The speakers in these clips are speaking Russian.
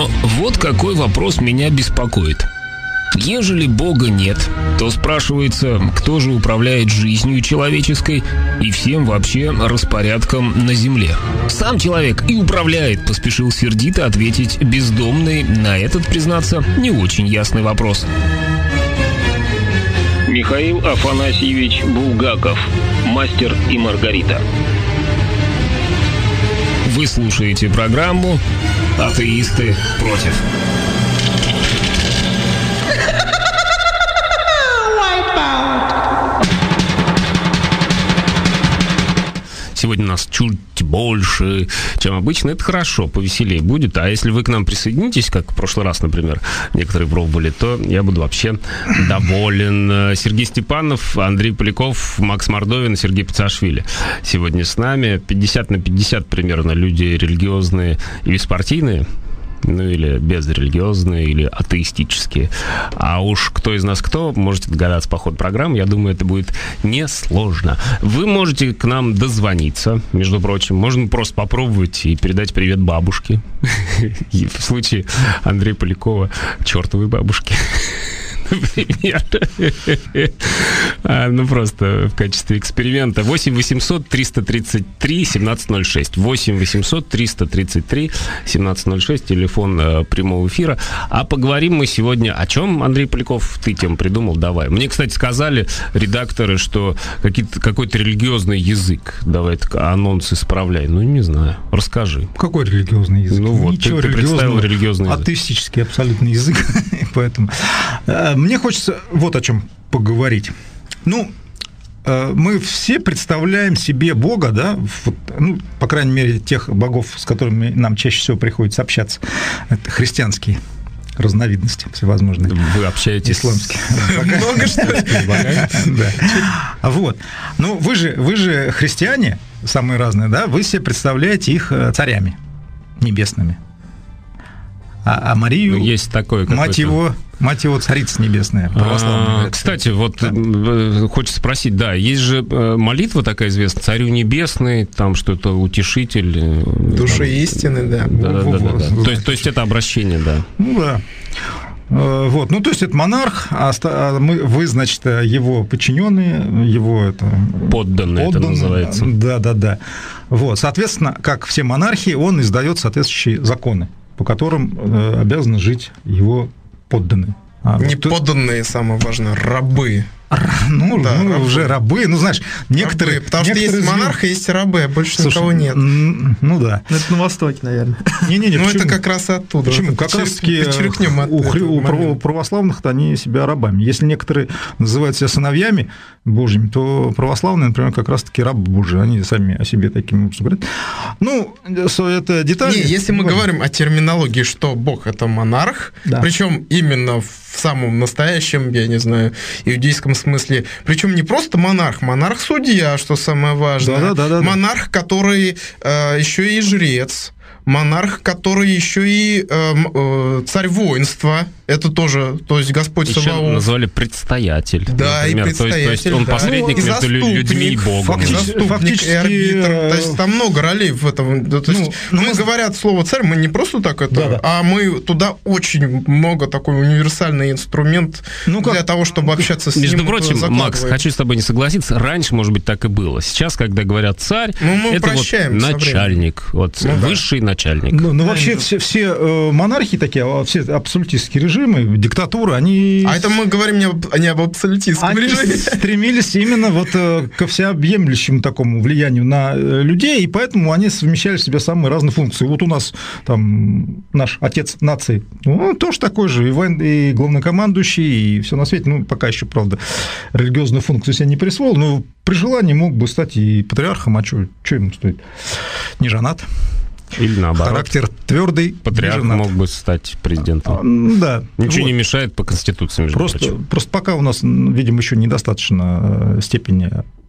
Но вот какой вопрос меня беспокоит. Ежели Бога нет, то спрашивается, кто же управляет жизнью человеческой и всем вообще распорядком на земле? Сам человек и управляет, поспешил сердито ответить бездомный на этот, признаться, не очень ясный вопрос. Михаил Афанасьевич Булгаков, «Мастер и Маргарита». Вы слушаете программу «Атеисты против». Сегодня у нас чуть больше, чем обычно. Это хорошо, повеселее будет. А если вы к нам присоединитесь, как в прошлый раз, например, некоторые пробовали, то я буду вообще доволен. Сергей Степанов, Андрей Поляков, Макс Мордовин, Сергей Пацашвили сегодня с нами. 50/50 примерно люди религиозные и беспартийные. Ну, или безрелигиозные, или атеистические. А уж кто из нас кто, можете догадаться по ходу программы. Я думаю, это будет несложно. Вы можете к нам дозвониться, между прочим. Можно просто попробовать и передать привет бабушке. В случае Андрея Полякова чертовой бабушке. Например. Ну, просто в качестве эксперимента. 8 800 333 1706. 8 800 333 1706. Телефон прямого эфира. А поговорим мы сегодня о чем, Андрей Поляков? Ты тему придумал? Давай. Мне, кстати, сказали редакторы, что какой-то религиозный язык. Давай анонс исправляй. Ну, не знаю. Расскажи. Какой религиозный язык? Ну вот, ты представил религиозный язык. Атеистический абсолютно язык. Поэтому мне хочется вот о чем поговорить. Ну, мы все представляем себе Бога, да, ну, по крайней мере, тех богов, с которыми нам чаще всего приходится общаться. Это христианские разновидности всевозможные. Вы общаетесь исламские. Много что ли? Да. Вот. Ну, вы же христиане, самые разные, да, вы себе представляете их царями небесными. А Марию, есть такое, мать его, Царица Небесная, православная. Кстати, вот хочется спросить, да, есть же молитва такая известная, Царю Небесный, там что-то утешитель. Души истины, да. Да. То есть это обращение, да. Ну да. Вот, ну то есть это монарх, а вы, значит, его подчиненные, его это подданные, это называется. Да. Вот, соответственно, как все монархии, он издает соответствующие законы, по которым обязаны жить его подданные. Не подданные, самое важное, рабы. Ну, да, рабы. Уже рабы. Ну, знаешь, некоторые... Рабы, потому что есть монарх, есть рабы, а больше никого нет. Ну, да. Это на Востоке, наверное. Не-не-не, ну, это как раз оттуда. Почему? Как раз-таки у православных-то они себя рабами. Если некоторые называют себя сыновьями Божьими, то православные, например, как раз-таки рабы Божьи. Они сами о себе таким образом говорят. Ну, это детали. Не, если мы говорим о терминологии, что Бог – это монарх, да. Причем именно в самом настоящем, я не знаю, иудейском смысле. Причем не просто монарх, монарх-судья, что самое важное. Да. Монарх, который еще и жрец. Монарх, который еще и царь воинства. Это тоже, то есть Господь еще Саваоф. Назвали предстоятель. Да, например. И предстоятель. То есть он посредник между людьми и Богом. Фактически и арбитр. То есть там много ролей в этом. То есть, мы говорят слово царь, мы не просто так это, а мы туда очень много такой универсальный инструмент для того, чтобы общаться с ним. Между прочим, Макс, хочу с тобой не согласиться, раньше, может быть, так и было. Сейчас, когда говорят царь, это вот начальник, вот высший начальник. Ну, вообще все монархии такие, все абсолютистские режимы, диктатуры, они... А это мы говорим не об абсолютистском режиме. Они стремились именно вот ко всеобъемлющему такому влиянию на людей, и поэтому они совмещали в себе самые разные функции. Вот у нас там наш отец нации, он тоже такой же, и главнокомандующий, и все на свете. Ну, пока еще, правда, религиозную функцию себе не присвоил, но при желании мог бы стать и патриархом, а что ему стоит? Не женат. Или наоборот. Характер твердый. Патриарх мог бы стать президентом. Да. Ничего не мешает по Конституции, между прочим. Просто пока у нас, видимо, еще недостаточно степени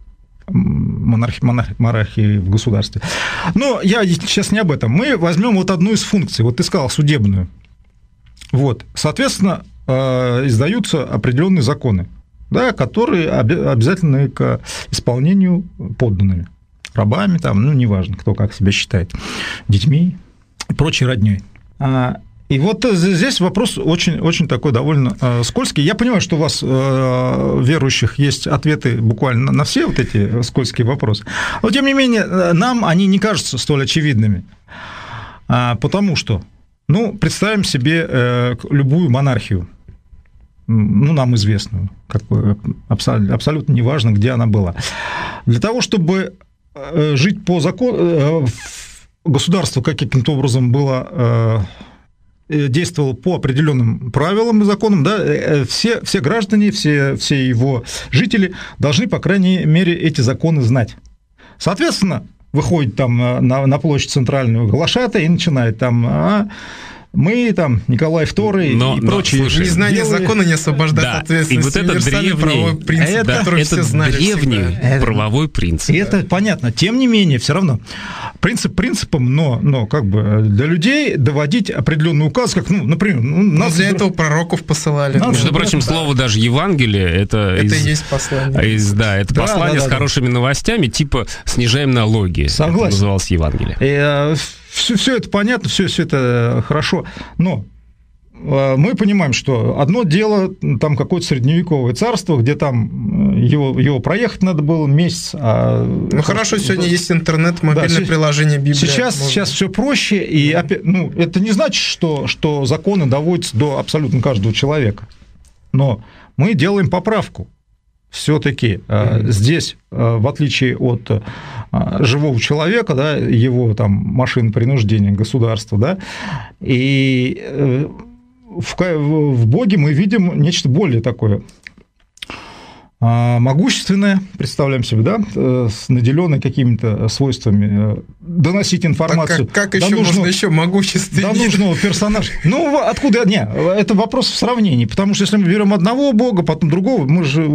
монархии в государстве. Но я сейчас не об этом. Мы возьмем вот одну из функций. Вот ты сказал, судебную. Вот. Соответственно, издаются определенные законы, да, которые обязательны к исполнению подданными. Рабами, там, ну, неважно, кто как себя считает, детьми и прочей роднёй. И вот здесь вопрос очень, очень такой довольно скользкий. Я понимаю, что у вас, верующих, есть ответы буквально на все вот эти скользкие вопросы, но, тем не менее, нам они не кажутся столь очевидными, потому что, представим себе любую монархию, нам известную, абсолютно неважно, где она была. Для того, чтобы жить по закону, государство каким-то образом было... действовал по определенным правилам и законам, да, все граждане, все его жители должны, по крайней мере, эти законы знать. Соответственно, выходит там на площадь центральную глашатай и начинает там... Мы там, Николай II и прочие. Слушай, незнание закона не освобождает от ответственности. И вот это древний правовой принцип, который все знали. Это правовой принцип. Это понятно. Тем не менее, все равно принцип принципом, но как бы для людей доводить определенный указ, как, например... нас для этого пророков посылали. Между прочим, слово даже Евангелие, это и есть послание. Это послание с хорошими новостями, типа снижаем налоги. Согласен. Это называлось Евангелие. Все это понятно, все это хорошо, но мы понимаем, что одно дело, там какое-то средневековое царство, где там его проехать надо было месяц. Хорошо, сегодня есть интернет, мобильное приложение Библия. Сейчас все проще, и это не значит, что законы доводятся до абсолютно каждого человека, но мы делаем поправку. Все-таки здесь, в отличие от живого человека, да, его там машин принуждения государства, да, и в Боге мы видим нечто более такое могущественное, представляем себе, да, наделенное какими-то свойствами доносить информацию. Как еще можно еще могущественнее? До нужного персонажа. Откуда? Это вопрос в сравнении, потому что если мы берем одного бога, потом другого, мы же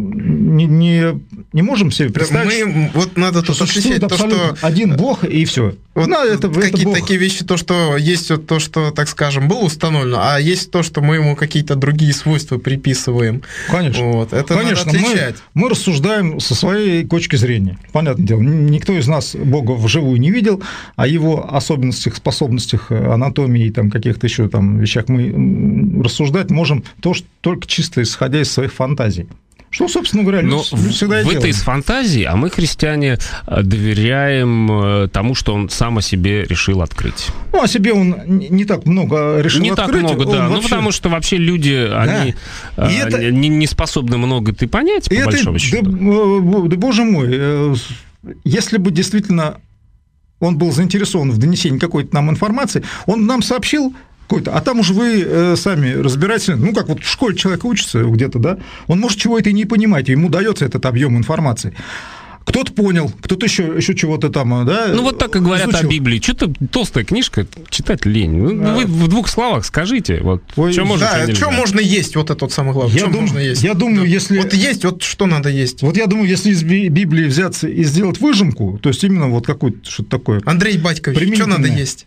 не можем себе представить, надо тут существует абсолютно один бог, и все. Какие-то такие вещи, то, что есть то, что, так скажем, было установлено, а есть то, что мы ему какие-то другие свойства приписываем. Конечно. Это надо отличать. Мы рассуждаем со своей точки зрения. Понятное дело, никто из нас Бога вживую не видел, о его особенностях, способностях, анатомии и там, каких-то еще там вещах мы рассуждать можем только чисто исходя из своих фантазий. Что, собственно говоря, люди всегда и делают. В этой фантазии, а мы, христиане, доверяем тому, что он сам о себе решил открыть. О себе он не так много решил открыть. Не так много, да. Вообще... потому что вообще люди, они не способны много ты понять, по большому счету. Да, боже мой, если бы действительно он был заинтересован в донесении какой-то нам информации, он нам сообщил, а там уже вы сами разбираетесь, как вот в школе человек учится где-то, да, он может чего-то и не понимать, ему дается этот объем информации. Кто-то понял, кто-то еще чего-то там, да. Вот так и говорят изучил. О Библии. Что-то толстая книжка, читать лень. Вы в двух словах скажите, что можно, что можно есть, вот это самое главное. Можно есть? Я думаю, если... есть, что надо есть? Я думаю, если из Библии взяться и сделать выжимку, то есть именно какое-то что-то такое... Андрей Батькович, что надо есть?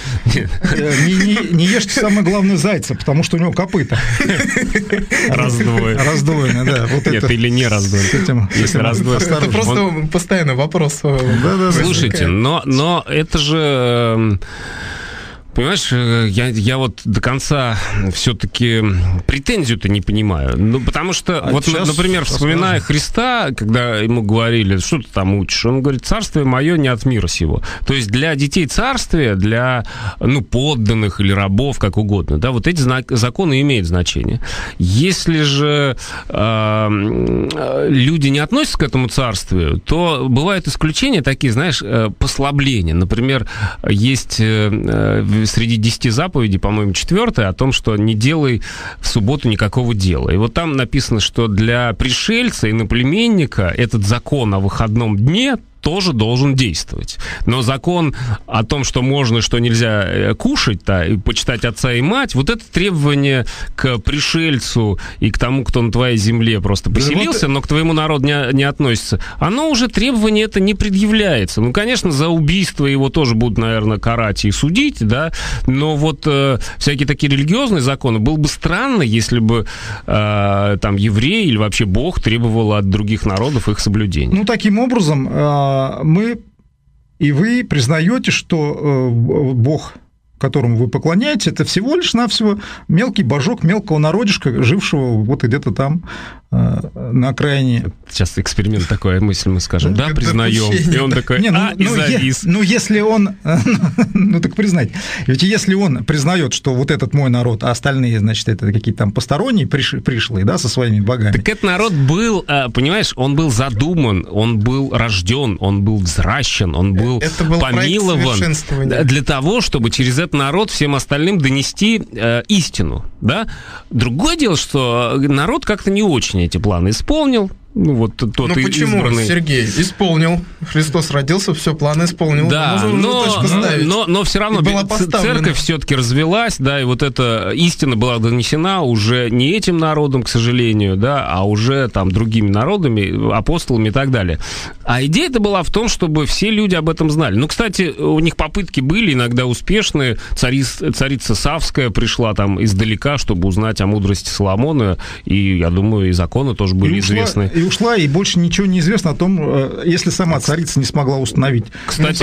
Не ешьте, самое главное, зайца, потому что у него копыта. Раздвоено, да. Нет, или не раздвоено. Если раздвоено. Это просто постоянный вопрос. Слушайте, но это же... Понимаешь, я до конца все-таки претензию-то не понимаю. Потому что, например, вспоминая Христа, когда ему говорили, что ты там учишь, он говорит, царствие мое не от мира сего. То есть для детей царствия, для подданных или рабов, как угодно, да, вот эти законы имеют значение. Если же люди не относятся к этому царствию, то бывают исключения такие, знаешь, послабления. Например, есть... среди 10 заповедей, по-моему, 4-я, о том, что не делай в субботу никакого дела. И вот там написано, что для пришельца, иноплеменника, этот закон о выходном дне тоже должен действовать. Но закон о том, что можно и что нельзя кушать, и почитать отца и мать, вот это требование к пришельцу и к тому, кто на твоей земле просто поселился, но к твоему народу не относится, оно уже требование это не предъявляется. Конечно, за убийство его тоже будут, наверное, карать и судить, да, но всякие такие религиозные законы, было бы странно, если бы там евреи или вообще Бог требовал от других народов их соблюдения. Таким образом, мы и вы признаете, что Бог, которому вы поклоняетесь, это всего лишь навсего мелкий божок мелкого народишка, жившего вот где-то там на окраине. Сейчас эксперимент такой, мысль мы скажем, да, признаем. И он такой, и завис. Если он, так признать. Ведь если он признает, что вот этот мой народ, а остальные, значит, это какие-то там посторонние пришлые, да, со своими богами. Так этот народ был, понимаешь, он был задуман, он был рожден, он был взращен, он был помилован для того, чтобы через этот народ всем остальным донести истину, да. Другое дело, что народ как-то не очень эти планы исполнил. Ну, вот тот почему, избранный... Сергей? Исполнил. Христос родился, все, планы исполнил. Да, но все равно церковь все-таки развелась, да, и вот эта истина была донесена уже не этим народом, к сожалению, да, а уже там другими народами, апостолами и так далее. А идея-то была в том, чтобы все люди об этом знали. Ну, кстати, у них попытки были иногда успешные. Царица Савская пришла там издалека, чтобы узнать о мудрости Соломона, и, я думаю, и законы тоже были известны. Ушла, и больше ничего не известно о том, если сама царица не смогла установить. Кстати,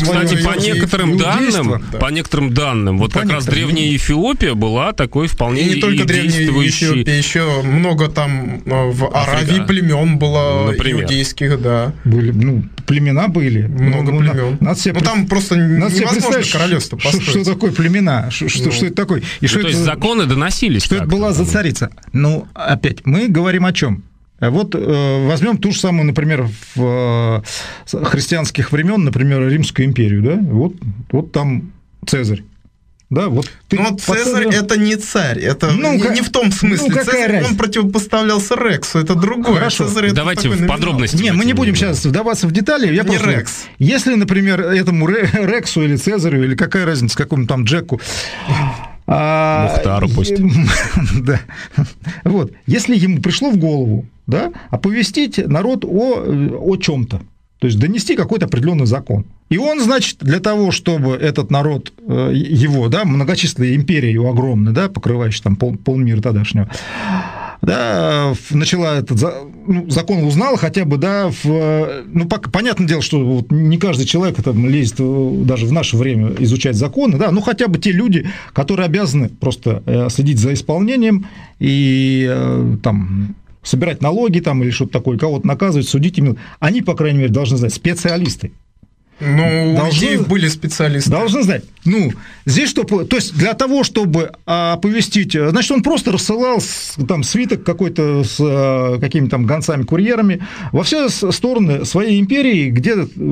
по некоторым данным, вот как раз древняя Эфиопия была такой вполне и не только древняя Эфиопия, еще много там в Аравии племен было, например, иудейских, да. Были, племена были. Много племен. Там просто невозможно королевство построить. Что такое племена? Что это такое? То есть законы доносились. Что это была за царица? Опять, мы говорим о чем? Вот возьмем ту же самую, например, в христианских времен, например, Римскую империю, да? Вот там Цезарь. Да, вот Цезарь это не царь, это не в том смысле. Цезарь, он противопоставлялся Рексу, это другое. Хорошо, давайте в подробности. Не, мы не будем сейчас вдаваться в детали. Рекс. Если, например, этому Рексу или Цезарю, или какая разница, какому там Джеку, Мухтару пусть. Да. Вот. Если ему пришло в голову, да, оповестить народ о чем-то, то есть донести какой-то определенный закон. И он, значит, для того, чтобы этот народ, его, да, многочисленная империя его огромная, да, покрывающая там полмира тогдашнего, да, начала этот закон узнала хотя бы, да, понятное дело, что вот не каждый человек там лезет даже в наше время изучать законы, да, хотя бы те люди, которые обязаны просто следить за исполнением и там собирать налоги там или что-то такое, кого-то наказывать, судить именно, они, по крайней мере, должны знать, специалисты. У людей были специалисты. Должны знать. Здесь что? То есть для того, чтобы оповестить, значит, он просто рассылал там свиток какой-то с какими-то там гонцами-курьерами во все стороны своей империи, где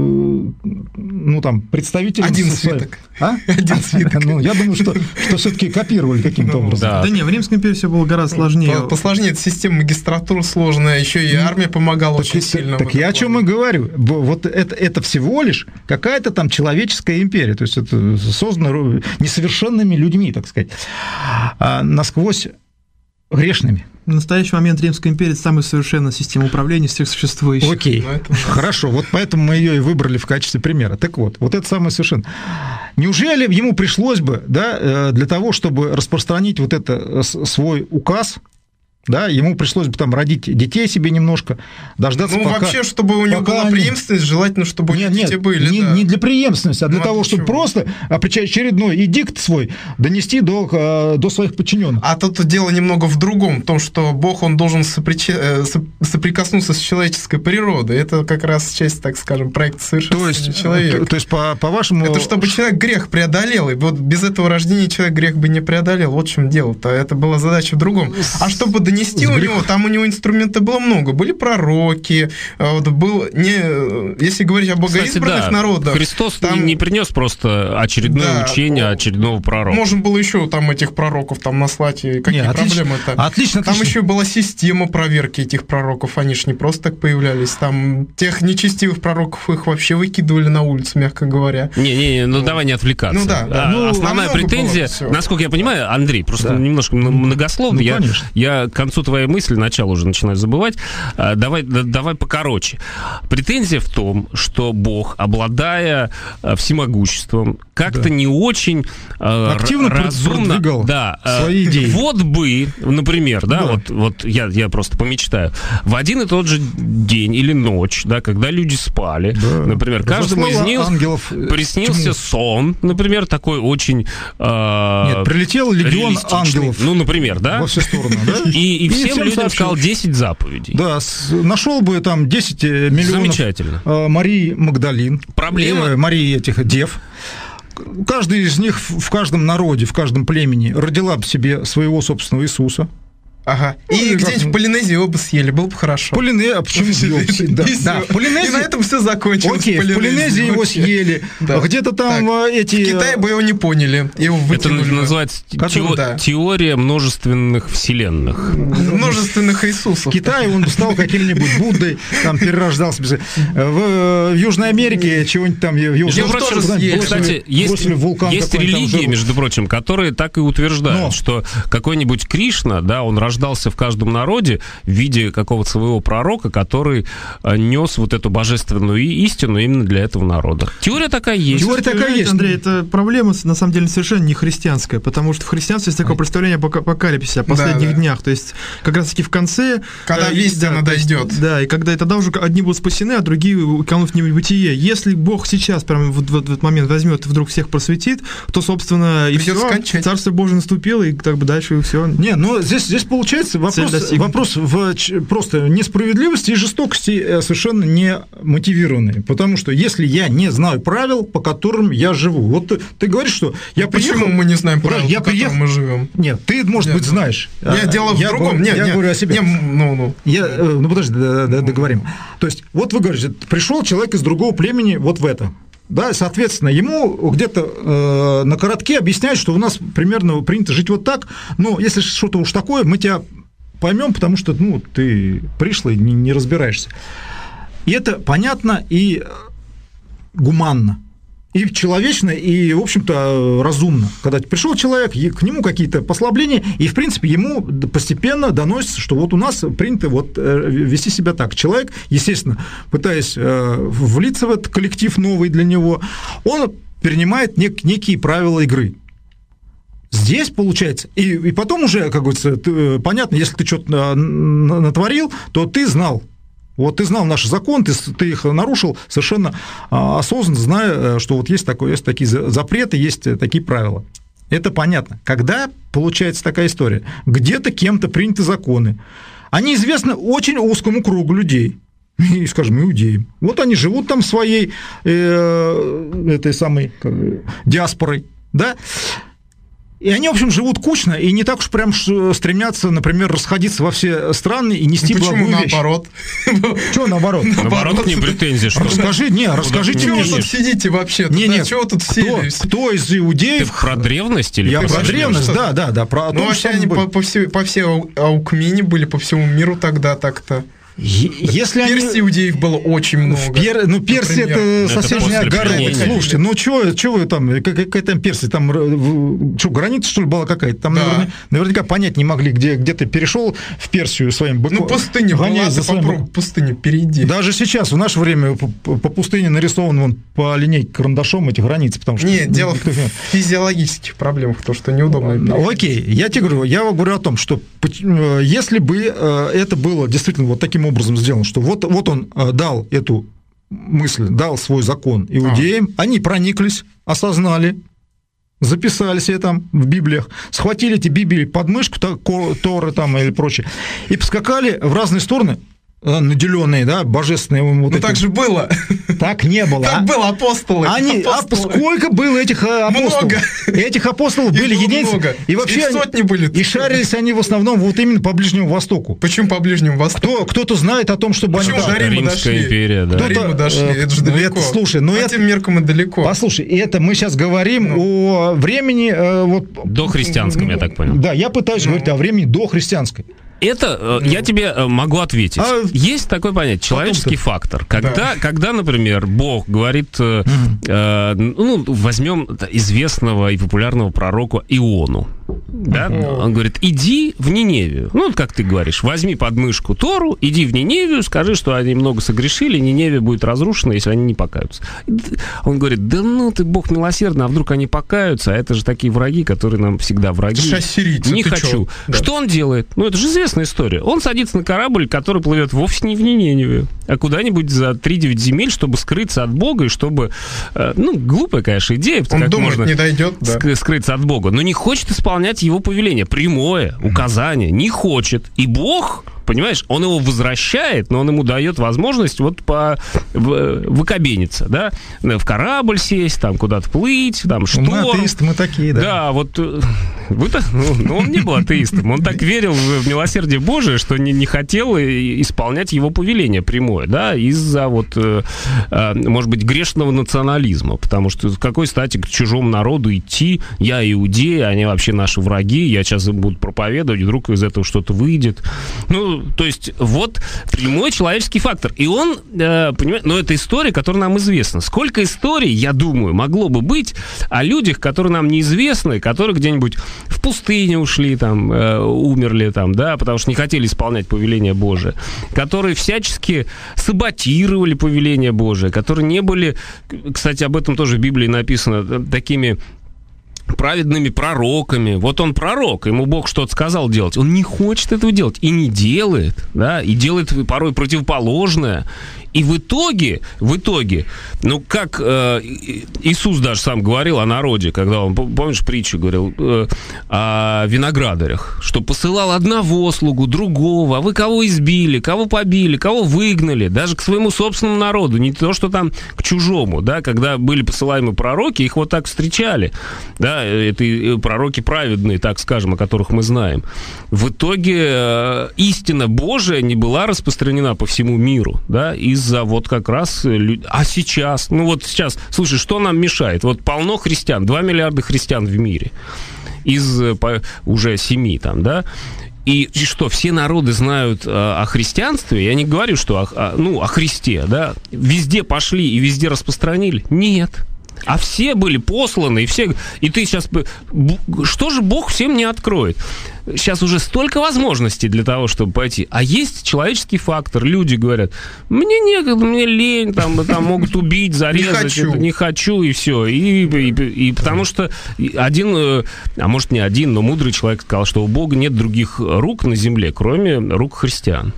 там представители... Один свиток. Один свиток. Я думаю, что все-таки копировали каким-то образом. Да не, в Римской империи все было гораздо сложнее. Посложнее, эта система магистратуры сложная, еще и армия помогала очень сильно. Так я о чем и говорю. Вот это всего лишь какая-то там человеческая империя, то есть это создано несовершенными людьми, так сказать, насквозь грешными. В настоящий момент Римская империя – это самая совершенная система управления из всех существующих. Окей, хорошо, вот поэтому мы ее и выбрали в качестве примера. Так вот это самое совершенное. Неужели ему пришлось бы, да, для того, чтобы распространить вот это свой указ, да, ему пришлось бы там родить детей себе немножко, дождаться пока... вообще, чтобы у него была преемственность, желательно, чтобы у него дети были. Не для преемственности, а для того, чтобы просто очередной эдикт свой донести до своих подчиненных. А тут дело немного в другом, в том, что Бог, он должен соприкоснуться с человеческой природой. Это как раз часть, так скажем, проекта совершенства человека. То есть, по-вашему... Это чтобы человек грех преодолел, и вот без этого рождения человек грех бы не преодолел. Вот в чем дело-то. Это была задача в другом. А чтобы донести у него, там у него инструментов было много. Были пророки, если говорить о богоизбранных народах... Христос не принес просто очередное учение очередного пророка. Можно было еще там этих пророков там наслать, и какие проблемы-то. Отлично. Там еще была система проверки этих пророков, они же не просто так появлялись. Там тех нечестивых пророков их вообще выкидывали на улицу, мягко говоря. Давай не отвлекаться. Основная претензия, насколько я понимаю, Андрей, просто немножко многословно, я к концу твоей мысли, начало уже начинаю забывать, давай покороче. Претензия в том, что Бог, обладая всемогуществом, как-то не очень активно разумно свои идеи. Вот бы, например, вот я просто помечтаю, в один и тот же день или ночь, да, когда люди спали, например, каждому из них приснился сон, например, такой очень... Нет, прилетел легион ангелов. Ну, например, да? Во все стороны, да? И всем людям сказал 10 заповедей. Да, нашел бы там 10 миллионов Марии Магдалин. Проблема... Марии этих дев. Каждый из них в каждом народе, в каждом племени родила бы себе своего собственного Иисуса. Ага. И где-нибудь в Полинезии оба съели, было бы хорошо. А почему съели? Да, Полинезии... И на этом все закончилось. Окей, в Полинезии его съели. Где-то там эти... В Китае бы его не поняли. Его вытянули. Это называется теория множественных вселенных. Множественных Иисусов. В Китае он стал каким-нибудь Буддой, там перерождался. В Южной Америке чего-нибудь там... Кстати, есть религии, между прочим, которые так и утверждают, что какой-нибудь Кришна, да, он рождался в каждом народе в виде какого-то своего пророка, который нес вот эту божественную истину именно для этого народа. Теория такая есть. Теория такая есть, Андрей, это проблема, на самом деле, совершенно не христианская, потому что в христианстве есть такое представление об апокалипсисе, о последних днях, то есть как раз-таки в конце... Когда весть она дойдет. Да, и когда тогда уже одни будут спасены, а другие канут в небытие. Если Бог сейчас прямо в этот момент возьмет и вдруг всех просветит, то, собственно, и все, Царство Божие наступило, и так бы дальше и все. Не, но здесь получается вопрос в просто несправедливости и жестокости совершенно не мотивированный. Потому что если я не знаю правил, по которым я живу... Вот ты говоришь, что я приехал... Почему мы не знаем правил, по которым мы живем? Нет, ты, может быть, знаешь. Дело в другом. Я говорю о себе. Ну, подожди, договорим. То есть, вот вы говорите, пришел человек из другого племени вот в это. Да, соответственно, ему где-то на коротке объясняют, что у нас примерно принято жить вот так, но если что-то уж такое, мы тебя поймем, потому что ты пришлый, не разбираешься. И это понятно и гуманно, и человечно, и, в общем-то, разумно. Когда пришел человек, к нему какие-то послабления, и, в принципе, ему постепенно доносится, что вот у нас принято вот вести себя так. Человек, естественно, пытаясь влиться в этот коллектив новый для него, он перенимает некие правила игры. Здесь, получается, и потом уже, как говорится, понятно, если ты что-то натворил, то ты знал. Вот ты знал наши законы, ты их нарушил совершенно осознанно, зная, что вот есть такие запреты, есть такие правила. Это понятно. Когда получается такая история? Где-то кем-то приняты законы. Они известны очень узкому кругу людей. И, скажем, иудеям. Вот они живут там своей этой самой диаспорой, да? И они, в общем, живут кучно, и не так уж прям стремятся, например, расходиться во все страны и нести благую вещь. Почему наоборот? Чего наоборот? Наоборот, к ним претензии, что... Расскажите мне. Чего вы тут сидите вообще? Чего тут селись? Кто из иудеев... Ты про древность или... Я про древность, да. Ну, вообще они по всей Аукмене были, по всему миру тогда так-то. Если в Персии иудеев было очень много. Персия это совсем не огород. Слушайте, что вы там, какая там Персия, там что, граница, что ли, была какая-то? Там наверняка понять не могли, где ты перешел в Персию своим быком. Ну, пустыня была, ты попробуй пустыню перейди. Даже сейчас, в наше время, по пустыне нарисован вон по линейке карандашом эти границы, потому что... Нет, дело в физиологических проблемах, то, что неудобно. Окей, я говорю о том, что если бы это было действительно вот таким образом сделано, что вот он дал эту мысль, дал свой закон иудеям, они прониклись, осознали, записали себе там в Библиях, схватили эти Библии под мышку, Торы там или прочее, и поскакали в разные стороны, наделенные, да, божественные. Вот ну, так же было. Так не было. Так было, апостолы. Сколько было этих апостолов? Много. Этих апостолов были единицы. И вообще сотни были. И шарились они в основном вот именно по Ближнему Востоку. Почему по Ближнему Востоку? Кто-то знает о том, чтобы они... Почему до Рима дошли? Империя, да. До Рима дошли, это же далеко. Слушай, по тем меркам и далеко. Послушай, это мы сейчас говорим о времени... Дохристианском, я так понял. Да, я пытаюсь говорить о времени дохристианской. Это я тебе могу ответить. Есть такое понятие, человеческий фактор. Когда, например, Бог говорит, возьмем известного и популярного пророка Иону. Да? Он говорит, иди в Ниневию. Ну, как ты говоришь, возьми под мышку Тору, иди в Ниневию, скажи, что они много согрешили, Ниневия будет разрушена, если они не покаются. Он говорит, да ну ты, Бог милосердный, а вдруг они покаются, а это же такие враги, которые нам всегда враги. Сирийцы, не хочу. Да. Что он делает? Ну, это же известная история. Он садится на корабль, который плывет вовсе не в Ниневию, а куда-нибудь за 3-9 земель, чтобы скрыться от Бога и чтобы... Ну, глупая, конечно, идея. Он как думает, можно не дойдет, скрыться от Бога, но не хочет исполнять его повеление. Прямое указание. Не хочет. И Бог... Понимаешь, он его возвращает, но он ему дает возможность вот выкобениться, да, в корабль сесть, там куда-то плыть, там шторм. Мы атеисты, мы такие, да. Да, вот вы-то, ну, он не был атеистом, он так верил в милосердие Божие, что не хотел исполнять его повеление прямое, да, из-за вот, может быть, грешного национализма, потому что с какой стати к чужому народу идти, я иудей, они вообще наши враги, я сейчас им буду проповедовать, вдруг из этого что-то выйдет. Ну, то есть, вот прямой человеческий фактор. И он, понимаете, но это история, которая нам известна. Сколько историй, я думаю, могло бы быть о людях, которые нам неизвестны, которые где-нибудь в пустыне ушли, там, умерли, там, да, потому что не хотели исполнять повеление Божие, которые всячески саботировали повеление Божие, которые не были, кстати, об этом тоже в Библии написано, такими... праведными пророками. Вот он пророк, ему Бог что-то сказал делать. Он не хочет этого делать и не делает, да, и делает порой противоположное. И в итоге, ну, как Иисус даже сам говорил о народе, когда он, помнишь, притчу говорил о виноградарях, что посылал одного слугу, другого, а вы кого избили, кого побили, кого выгнали, даже к своему собственному народу, не то, что там к чужому, да, когда были посылаемы пророки, их вот так встречали, да, это пророки праведные, так скажем, о которых мы знаем. В итоге истина Божия не была распространена по всему миру, да, из-за вот как раз... А сейчас? Ну вот сейчас, слушай, что нам мешает? Вот полно христиан, 2 миллиарда христиан в мире из уже 7 там, да? И что, все народы знают о христианстве? Я не говорю, что о Христе, да? Везде пошли и везде распространили? Нет. А все были посланы, и все... И ты сейчас... Что же Бог всем не откроет? Сейчас уже столько возможностей для того, чтобы пойти. А есть человеческий фактор. Люди говорят, мне некогда, мне лень, там могут убить, зарезать. Не хочу, и все. И потому что один, а может не один, но мудрый человек сказал, что у Бога нет других рук на земле, кроме рук христиан.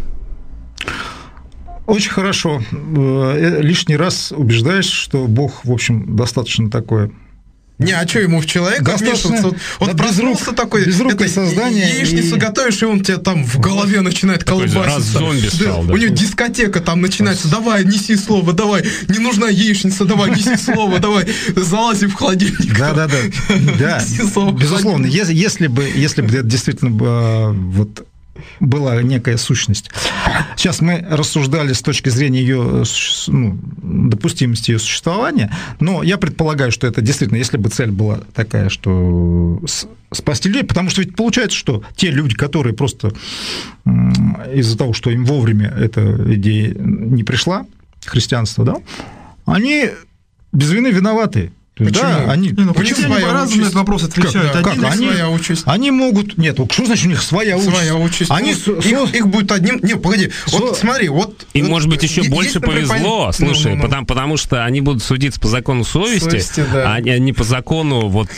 Очень хорошо. Лишний раз убеждаешь, что Бог, в общем, достаточно такое... Не, а что ему в человека вмешиваться? Вот проснулся такой, безрукое создание. Яичницу готовишь, и он тебе там в голове начинает колбаситься. Раз зомби стал, да. У него дискотека там начинается. Давай, неси слово, давай. Не нужна яичница, давай, неси слово, давай. Залази в холодильник. Да. Безусловно. Если бы это действительно вот... была некая сущность. Сейчас мы рассуждали с точки зрения ее допустимости ее существования, но я предполагаю, что это действительно, если бы цель была такая, что спасти людей, потому что ведь получается, что те люди, которые просто из-за того, что им вовремя эта идея не пришла, христианство, да, они без вины виноваты. Почему? Да, они по-разному на этот вопрос отвечают. Своя участь. Они могут... Нет, что значит у них своя участь? Своя участь. Они их будет одним... Не, погоди, вот смотри, вот... Им, может быть, еще больше повезло, слушай, потому что они будут судиться по закону совести, а не по закону вот...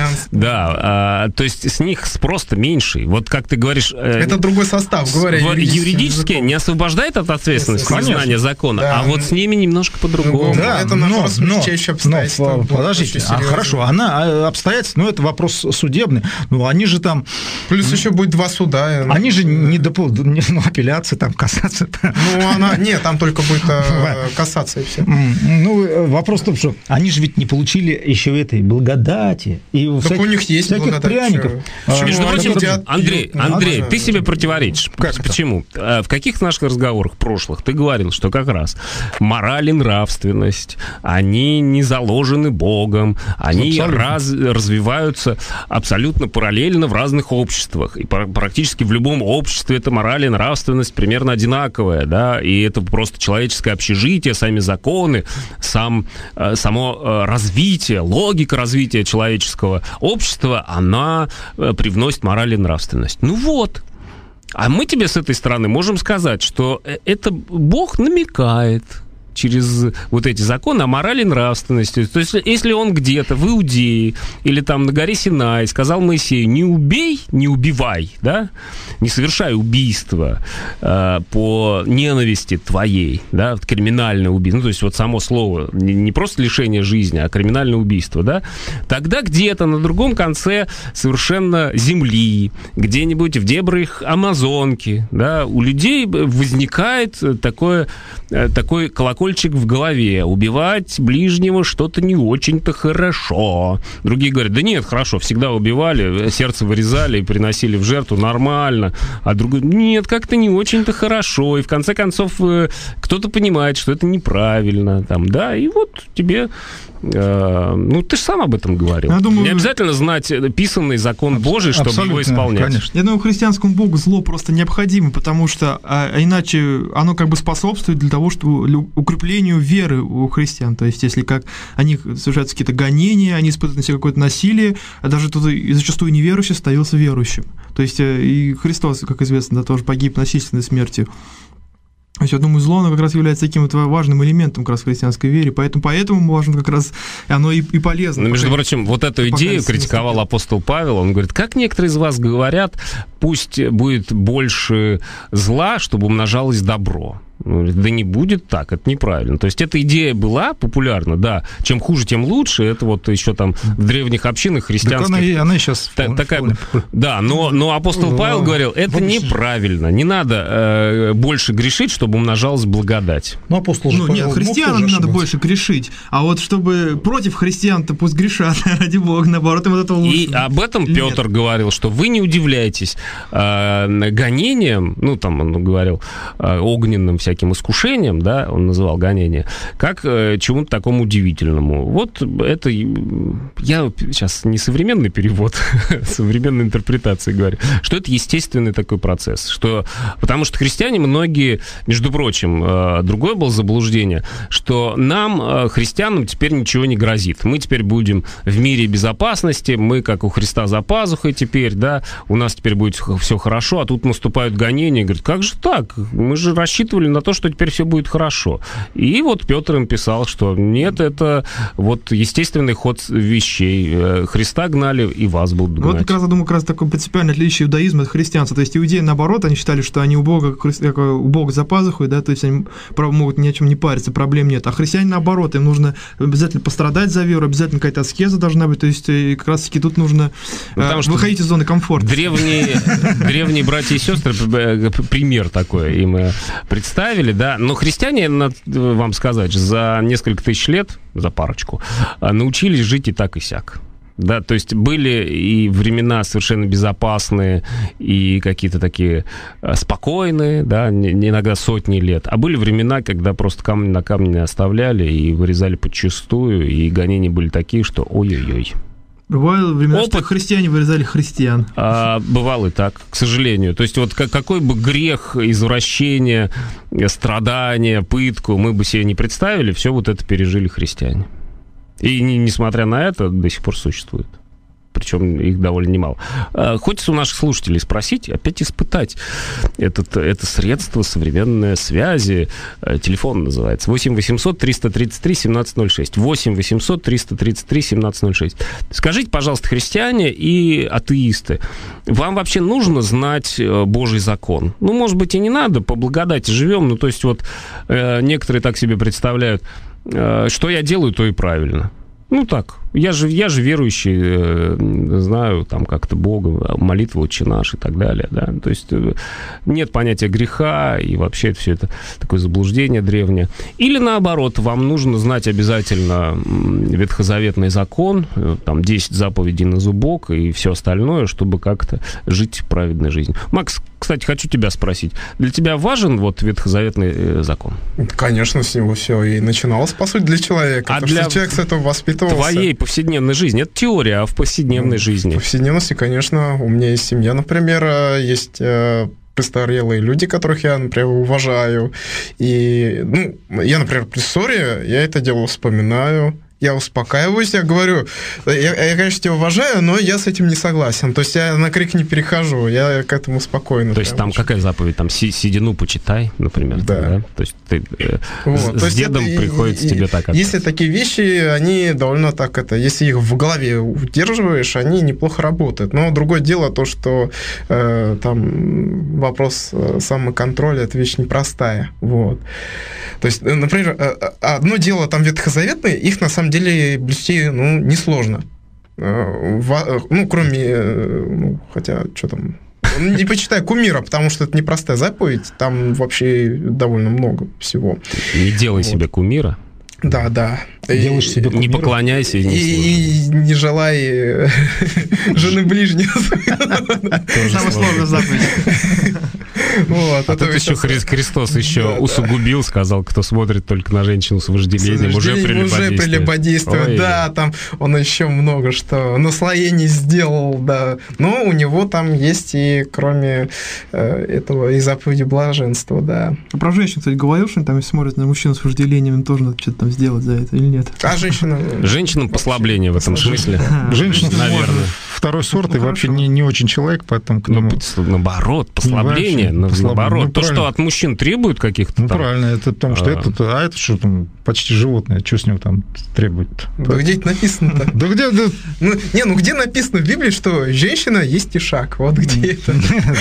Да, то есть с них спрос-то меньший. Вот как ты говоришь... Это другой состав, говоря юридически не освобождает от ответственности незнания закона, а вот с ними немножко по-другому. Это наоборот смягчающее обстоятельство. Подождите, хорошо, она обстоятельства, это вопрос судебный, они же там... Плюс еще будет 2 суда. Они же не апелляции, там, кассация. Нет, там только будет кассация и все. Вопрос в том, что они же ведь не получили еще этой благодати. Так у них есть благодать. Пряников. Между прочим, Андрей, ты себе противоречишь. Почему? В каких наших разговорах прошлых ты говорил, что как раз мораль и нравственность, они не заложены Богом, они развиваются абсолютно параллельно в разных обществах. И практически в любом обществе эта мораль и нравственность примерно одинаковая, да, и это просто человеческое общежитие, сами законы, само развитие, логика развития человеческого общества, она привносит мораль и нравственность. Ну вот. А мы тебе с этой стороны можем сказать, что это Бог намекает через вот эти законы о морали и нравственности. То есть, если он где-то в Иудее или там на горе Синай сказал Моисею: не убей, не убивай, да, не совершай убийство по ненависти твоей, да, криминальное убийство, ну, то есть вот само слово, не просто лишение жизни, а криминальное убийство, да, тогда где-то на другом конце совершенно земли, где-нибудь в дебрях Амазонки, да, у людей возникает такой колокольчик в голове: убивать ближнего что-то не очень-то хорошо. Другие говорят: да нет, хорошо, всегда убивали, сердце вырезали и приносили в жертву, нормально. А другой: нет, как-то не очень-то хорошо. И в конце концов кто-то понимает, что это неправильно, там, да, и вот тебе... Ну, ты же сам об этом говорил. Думаю, не обязательно знать писанный закон Божий, чтобы его исполнять. Конечно. Я думаю, христианскому Богу зло просто необходимо, потому что иначе оно как бы способствует для того, чтобы укреплению веры у христиан. То есть, если как они совершаются какие-то гонения, они испытывают на себе какое-то насилие, а даже тут и зачастую неверующий становился верующим. То есть, и Христос, как известно, да, тоже погиб насильственной смертью. То есть, я думаю, зло, оно как раз является таким вот важным элементом как раз в христианской вере, поэтому важно как раз, оно и полезно. Но, между прочим, вот эту идею критиковал апостол Павел, он говорит: как некоторые из вас говорят, пусть будет больше зла, чтобы умножалось добро. Да не будет так, это неправильно. То есть эта идея была популярна, да. Чем хуже, тем лучше. Это вот еще там в древних общинах христианских... Так она и сейчас такая... Да, но апостол Павел говорил: это неправильно. Не надо больше грешить, чтобы умножалась благодать. Ну, апостол же нет, христианам не надо больше грешить. А вот чтобы против христиан-то пусть грешат, ради Бога, наоборот, им от этого лучше. И об этом Петр говорил, что вы не удивляйтесь гонениям, ну, там он говорил, огненным всяким искушением, да, он называл гонение, как чему-то такому удивительному. Вот это, я сейчас не современный перевод, современной интерпретации говорю, что это естественный такой процесс, что, потому что христиане многие, между прочим, другое было заблуждение, что нам, христианам, теперь ничего не грозит. Мы теперь будем в мире безопасности, мы, как у Христа за пазухой теперь, да, у нас теперь будет все хорошо, а тут наступают гонения, говорят: как же так? Мы же рассчитывали на то, что теперь все будет хорошо. И вот Петр им писал, что нет, это вот естественный ход вещей. Христа гнали, и вас будут гнать. Вот как раз, я думаю, как раз такое принципиальное отличие иудаизма от христианства. То есть иудеи, наоборот, они считали, что они у Бога за пазухой, да, то есть они могут ни о чем не париться, проблем нет. А христиане, наоборот, им нужно обязательно пострадать за веру, обязательно какая-то аскеза должна быть, то есть как раз-таки тут нужно выходить из зоны комфорта. Древние братья и сестры, пример такой им представили, да, но христиане, надо вам сказать, за несколько тысяч лет, за парочку, научились жить и так, и сяк. Да, то есть были и времена совершенно безопасные, и какие-то такие спокойные, да, иногда сотни лет. А были времена, когда просто камень на камне не оставляли и вырезали подчистую, и гонения были такие, что ой-ой-ой. Бывало времена, что христиане вырезали христиан. Бывало и так, к сожалению. То есть вот какой бы грех, извращение, страдания, пытку мы бы себе не представили, все вот это пережили христиане. И несмотря на это, до сих пор существует. Причем их довольно немало. Хочется у наших слушателей спросить, опять испытать это средство современной связи. Телефон называется 8 800 333 1706. 8 800 333 1706. Скажите, пожалуйста, христиане и атеисты, вам вообще нужно знать Божий закон? Ну, может быть, и не надо, по благодати живем. Ну, то есть вот некоторые так себе представляют, что я делаю, то и правильно. Ну так, я же верующий, знаю там как-то Бога, молитву «Отче наш» и так далее, да, то есть нет понятия греха, и вообще все это такое заблуждение древнее. Или наоборот, вам нужно знать обязательно ветхозаветный закон, там 10 заповедей на зубок и все остальное, чтобы как-то жить праведной жизнью. Макс, кстати, хочу тебя спросить, для тебя важен вот ветхозаветный закон? Конечно, с него все и начиналось, по сути, для человека, потому что человек с этого воспитывался. Твоей повседневной жизни. Это теория, а в повседневной жизни? В повседневности, конечно, у меня есть семья, например, есть престарелые люди, которых я, например, уважаю. И, я, например, при ссоре, я это дело вспоминаю. Я успокаиваюсь, я говорю, я, конечно, тебя уважаю, но я с этим не согласен. То есть я на крик не перехожу, я к этому спокойно. То есть там какая заповедь? Там седину почитай, например. Да. То есть ты с дедом приходится тебе так общаться. Если такие вещи, они довольно так если их в голове удерживаешь, они неплохо работают. Но другое дело то, что там вопрос самоконтроля, это вещь непростая. Вот. То есть, например, одно дело там ветхозаветные, их на самом деле блюсти, несложно. Кроме, хотя, что там... Не почитай кумира, потому что это непростая заповедь, там вообще довольно много всего. Не делай себе кумира. Да. Делаешь себе кумира. Не поклоняйся и не желай жены ближнего. Самая сложная заповедь. А тут еще Христос еще усугубил, сказал, кто смотрит только на женщину с вожделением, уже прелюбодействует. Да, там он еще много что наслоений сделал, да. Но у него там есть и кроме этого и заповеди блаженства, да. Про женщин, кстати, говорил, что там, если смотрят на мужчину с вожделением, им тоже надо что-то там сделать за это или нет? А женщинам послабление в этом смысле. Женщина, наверное, второй сорт и вообще не очень человек, поэтому к нему... Наоборот, послабление. Наоборот, то, что от мужчин требуют каких-то правильно, это потому что это что там, почти животное, что с него там требует? Да где это написано-то? Да где? Где написано в Библии, что женщина есть ишак? Вот где это?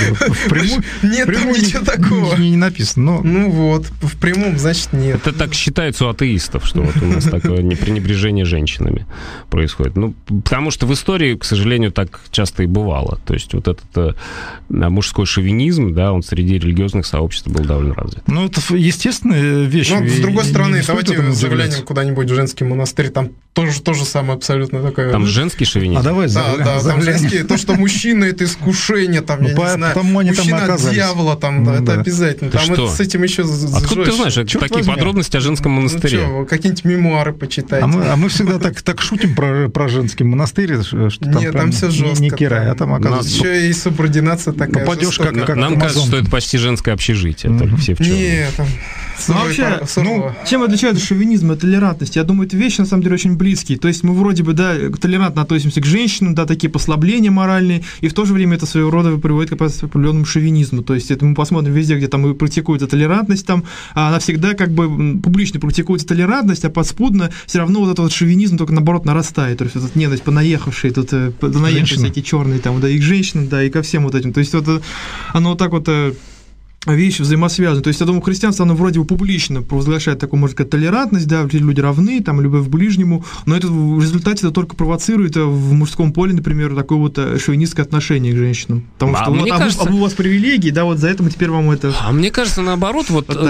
Нет там ничего такого. Не написано. В прямом, значит, нет. Это так считается у атеистов, что вот у нас такое пренебрежение женщинами происходит. Потому что в истории, к сожалению, так часто и бывало. То есть вот этот мужской шовинизм, да, он среди религиозных сообществ был довольно развит. Это естественная вещь. С другой стороны, давайте заглянем куда-нибудь в женский монастырь, там тоже то же самое абсолютно такое. Там женский шовинизм? Давай там женский, то, что мужчина — это искушение, там, я не знаю, мужчина от дьявола, там, это обязательно. Там с этим еще откуда ты знаешь? Это такие подробности о женском монастыре. Какие-нибудь мемуары почитайте. А мы всегда так шутим про женский монастырь, что там все жестко. Не кирай, а там оказывается... Еще и субординация такая. Попадешь как нам кажется, что это почти женское общежитие, только все в черном. Нет, там... Вообще, чем отличается шовинизм от толерантности? Я думаю, это вещи, на самом деле, очень близкие. То есть мы вроде бы, толерантно относимся к женщинам, такие послабления моральные, и в то же время это своего рода приводит к определенному шовинизму. То есть это мы посмотрим везде, где там практикуется толерантность, там она всегда как бы публично практикуется толерантность, а подспудно все равно вот этот шовинизм только наоборот нарастает. То есть вот эта ненависть понаехавшие, понаехавшие всякие черные, там, и к женщинам, и ко всем вот этим. То есть вот оно вот так вот... вещи взаимосвязаны. То есть, я думаю, христианство, оно вроде бы публично провозглашает такую, можно сказать, толерантность, люди равны, там, любовь к ближнему, но это в результате это только провоцирует в мужском поле, например, такое вот шовинистское отношение к женщинам. Потому что у вас привилегии, вот за это мы теперь вам это... А мне кажется, наоборот,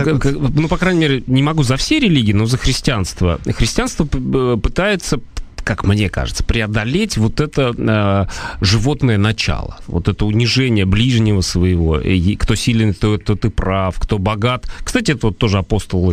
по крайней мере, не могу за все религии, но за христианство. Христианство пытается, как мне кажется, преодолеть вот это животное начало, вот это унижение ближнего своего. И кто силен, то ты прав, кто богат. Кстати, это вот тоже апостолы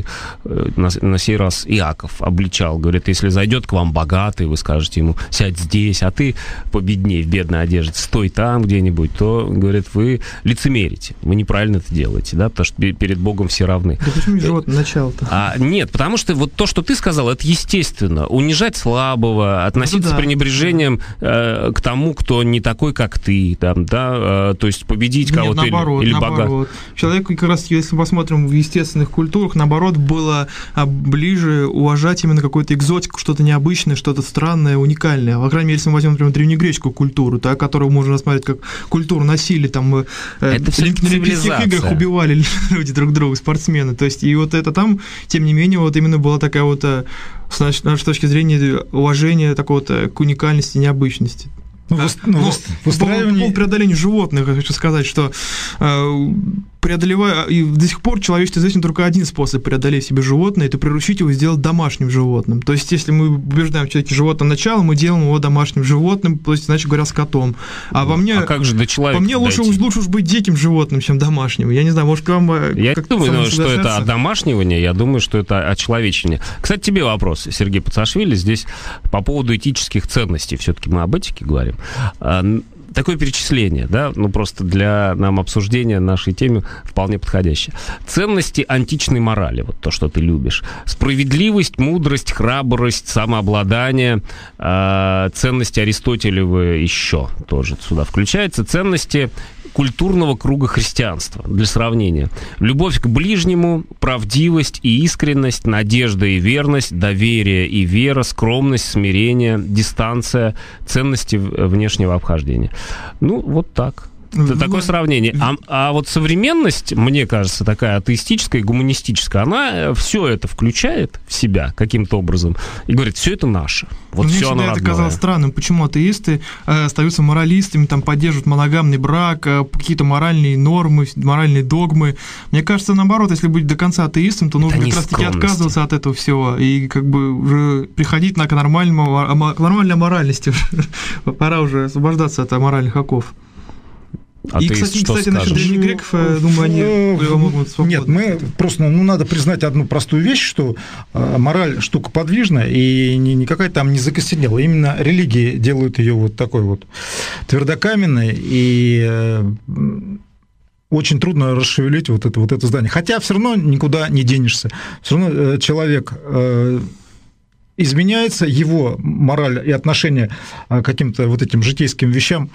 на сей раз Иаков обличал. Говорит, если зайдет к вам богатый, вы скажете ему, сядь здесь, а ты победней в бедной одежде, стой там где-нибудь, то, говорит, вы лицемерите, вы неправильно это делаете, да, потому что перед Богом все равны. Да почему животное начало-то? Нет, потому что вот то, что ты сказал, это естественно. Унижать слабого, относиться с пренебрежением к тому, кто не такой, как ты, то есть победить кого-то или богат. Человеку, как раз, если мы посмотрим в естественных культурах, наоборот, было ближе уважать именно какую-то экзотику, что-то необычное, что-то странное, уникальное. По крайней мере, если мы возьмем, например, древнегреческую культуру, которую можно рассматривать как культуру насилия, там на Олимпийских играх убивали люди друг друга, спортсмены. То есть, и вот это там, тем не менее, вот именно была такая вот с нашей точки зрения уважение такого-то к уникальности, необычности. По преодолению животных, я хочу сказать, что преодолевая, и до сих пор человечество известен только один способ преодолеть себе животное, это приручить его и сделать домашним животным. То есть, если мы убеждаем в человеке животное начало, мы делаем его домашним животным, то есть, иначе говоря, скотом. А как же до человека? По мне лучше уж быть диким животным, чем домашним. Я не знаю, может, к вам... Я думаю, что это одомашнивание, я думаю, что это очеловечивание. Кстати, тебе вопрос, Сергей Пацашвили, здесь по поводу этических ценностей. Все-таки мы об этике говорим. такое перечисление, да, ну просто для нам обсуждения нашей темы вполне подходящее. Ценности античной морали, вот то, что ты любишь. Справедливость, мудрость, храбрость, самообладание, ценности Аристотелевы еще тоже сюда включается. Ценности культурного круга христианства, для сравнения. Любовь к ближнему, правдивость и искренность, надежда и верность, доверие и вера, скромность, смирение, дистанция, ценности внешнего обхождения. Ну, вот так. Это такое сравнение. А вот современность, мне кажется, такая атеистическая и гуманистическая, она все это включает в себя каким-то образом и говорит, все это наше. Вот все оно родное. Мне это казалось странным, почему атеисты остаются моралистами, там поддерживают моногамный брак, какие-то моральные нормы, моральные догмы. Мне кажется, наоборот, если быть до конца атеистом, то нужно как раз-таки отказываться от этого всего и как бы уже приходить к нормальной моральности. Пора уже освобождаться от моральных оков. И, кстати, насчет древних греков, думаю, они могут свободно. Нет, мы просто, надо признать одну простую вещь, что мораль штука подвижная и не какая-то там не закостенела. Именно религии делают ее вот такой вот твердокаменной, и очень трудно расшевелить вот это здание. Хотя все равно никуда не денешься. Все равно человек изменяется, его мораль и отношение к каким-то вот этим житейским вещам,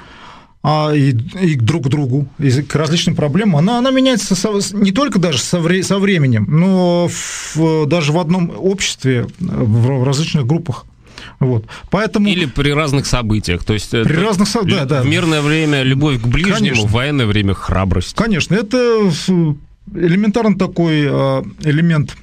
и друг к другу, и к различным проблемам, она меняется не только даже со временем, но даже в одном обществе, в различных группах. Вот. Поэтому... Или при разных событиях. То есть при разных событиях, да. В мирное время любовь к ближнему, конечно. В военное время храбрость. Конечно, это элементарно такой элемент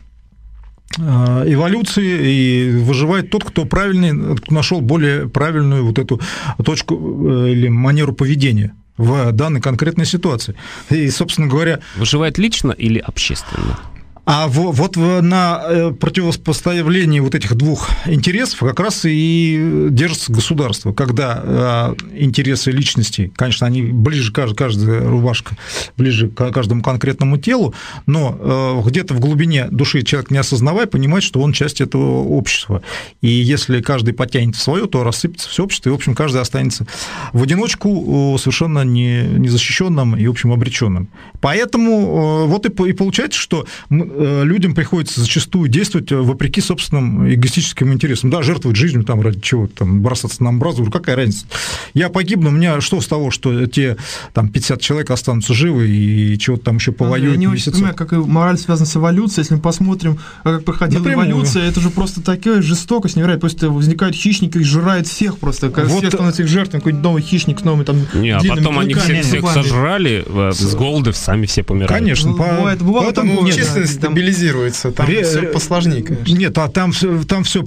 эволюции, и выживает тот, кто нашел более правильную вот эту точку или манеру поведения в данной конкретной ситуации. И, собственно говоря... Выживает лично или общественно? А вот на противопоставлении вот этих двух интересов как раз и держится государство, когда интересы личности, конечно, они ближе, каждая рубашка ближе к каждому конкретному телу, но где-то в глубине души человек, не осознавая, понимает, что он часть этого общества. И если каждый потянет в свое, то рассыпется все общество, и, в общем, каждый останется в одиночку совершенно незащищенным и, в общем, обреченным. Поэтому вот и получается, что людям приходится зачастую действовать вопреки собственным эгоистическим интересам. Да, жертвовать жизнью там ради чего, там, бросаться на амбразуру, какая разница? Я погибну, у меня что с того, что те там 50 человек останутся живы и чего-то там еще повоюют? Я не очень понимаю, как мораль связана с эволюцией. Если мы посмотрим, как проходила эволюция, это же просто такая жестокость невероятная. Просто возникают хищники и жрают всех просто. Вот все становятся их жертвами, какой-то новый хищник с новыми там а потом они всех сожрали, с голода сами все помирают. Конечно. Бывает такое. Численность стабилизируется, там все посложнее, конечно. Нет, там все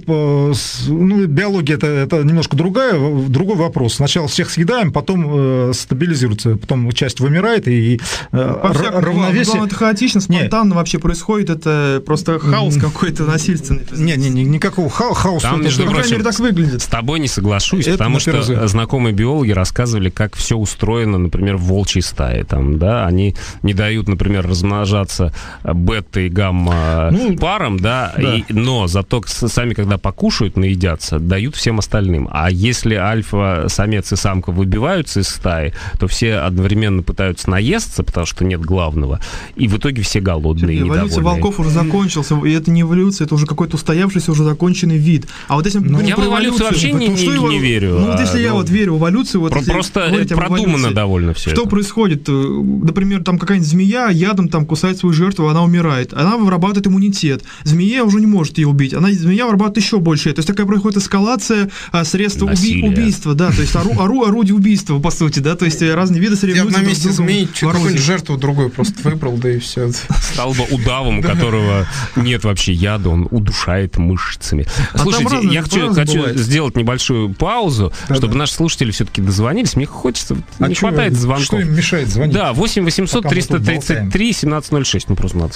биология это немножко другой вопрос. Сначала всех съедаем, потом стабилизируется, потом часть вымирает, и равновесие... Это хаотично, спонтанно вообще происходит, это просто хаос какой-то насильственный. Никакого хаоса. Там, между прочим, так выглядит. С тобой не соглашусь, потому что знакомые биологи рассказывали, как все устроено, например, в волчьей стае. Там, да, они не дают, например, размножаться бета и гамма парам, да. Но зато сами, когда покушают, наедятся, дают всем остальным. А если альфа-самец и самка выбиваются из стаи, то все одновременно пытаются наесться, потому что нет главного, и в итоге все голодные и недовольные. Эволюция волков уже закончилась, и это не эволюция, это уже какой-то устоявшийся, уже законченный вид. А вот если мы говорим про эволюцию вообще не верю. Ну вот если я верю в эволюцию... Просто продумано довольно все. Что происходит? Например, там какая-нибудь змея ядом там кусает свою жертву, она умирает. Она вырабатывает иммунитет. Змея уже не может ее убить. Змея вырабатывает еще больше. То есть такая происходит эскалация средств убийства. Да, то есть орудие убийства, по сути, да, то есть разные виды соревнуются. Я бы на месте змеи какую-нибудь жертву другую просто выбрал, да и все. Стал бы удавом, у которого нет вообще яда, он удушает мышцами. Слушайте, я хочу сделать небольшую паузу, чтобы наши слушатели все-таки дозвонились. Мне хочется, не хватает звонков. Что им мешает звонить? Да, 8 800 333 1706, просто надо сказать.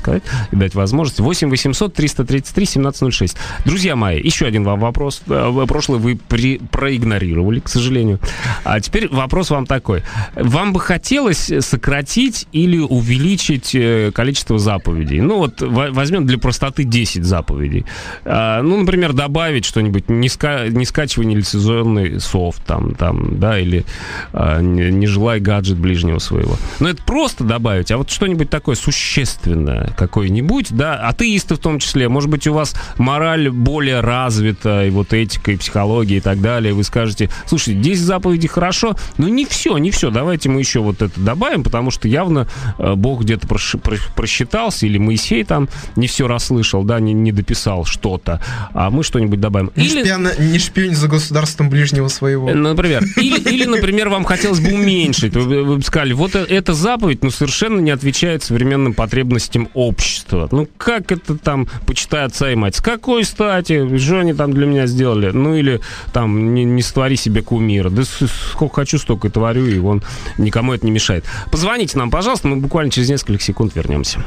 и дать возможность. 8 800 333 1706. Друзья мои, еще один вам вопрос. Прошлый вы проигнорировали, к сожалению. А теперь вопрос вам такой. Вам бы хотелось сократить или увеличить количество заповедей? Ну, вот возьмем для простоты 10 заповедей. Ну, например, добавить что-нибудь, не скачивай нелицензионный софт, там, да, или не желай гаджет ближнего своего. Но это просто добавить, а вот что-нибудь такое существенное какое-нибудь, да, атеисты в том числе, может быть, у вас мораль более развита, и вот этика, и психология, и так далее, вы скажете, слушайте, 10 заповедей хорошо, но не все, давайте мы еще вот это добавим, потому что явно Бог где-то просчитался, или Моисей там не все расслышал, да, не дописал что-то, а мы что-нибудь добавим. Не шпионь за государством ближнего своего. Например. Или, например, вам хотелось бы уменьшить. Вы бы сказали, вот эта заповедь, ну, совершенно не отвечает современным потребностям общества. Ну, как это там, почитай отца и мать? С какой стати? Что они там для меня сделали? Ну, или там, не створи себе кумира. Да сколько хочу, столько и творю, и вон никому это не мешает. Позвоните нам, пожалуйста, мы буквально через несколько секунд вернемся.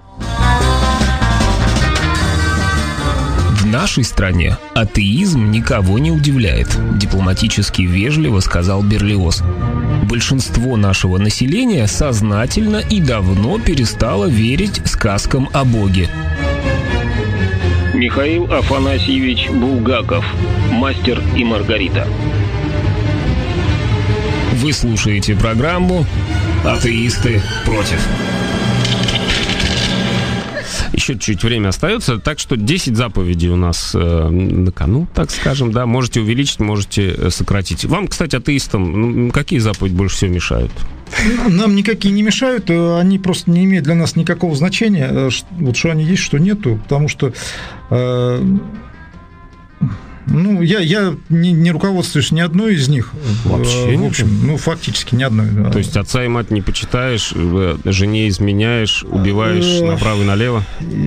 В нашей стране атеизм никого не удивляет, дипломатически вежливо сказал Берлиоз. Большинство нашего населения сознательно и давно перестало верить сказкам о Боге. Михаил Афанасьевич Булгаков. Мастер и Маргарита. Вы слушаете программу «Атеисты против». Еще чуть-чуть время остается, так что 10 заповедей у нас на кону, так скажем, да, можете увеличить, можете сократить. Вам, кстати, атеистам, какие заповеди больше всего мешают? Нам никакие не мешают, они просто не имеют для нас никакого значения, вот что они есть, что нету, потому что... Ну, я не руководствуюсь ни одной из них. Вообще в общем, ну, фактически ни одной. Да. То есть отца и мать не почитаешь, жене изменяешь, убиваешь направо и налево?